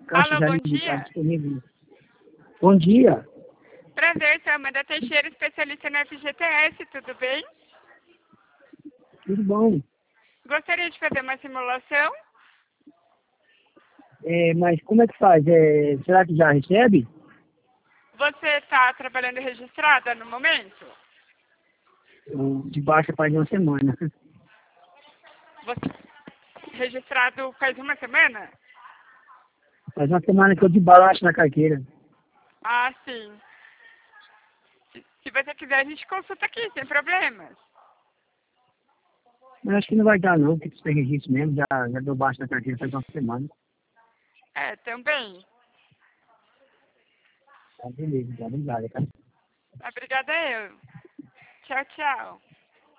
Caixa Alô, já bom está dia. disponível. Bom dia. Prazer, sou Amanda Teixeira, especialista no FGTS, tudo bem? Tudo bom. Gostaria de fazer uma simulação? Mas como é que faz? Será que já recebe? Você está trabalhando registrada no momento? De baixa faz uma semana. Você registrado faz uma semana? Faz uma semana que eu de baixa na carteira. Ah, sim. Se você quiser, a gente consulta aqui, sem problemas. Mas acho que não vai dar não, tem que ser registro mesmo. Já deu baixa na carteira faz uma semana. É, também. Tá, beleza, tá, obrigado, tá? Obrigada eu. Tchau, tchau.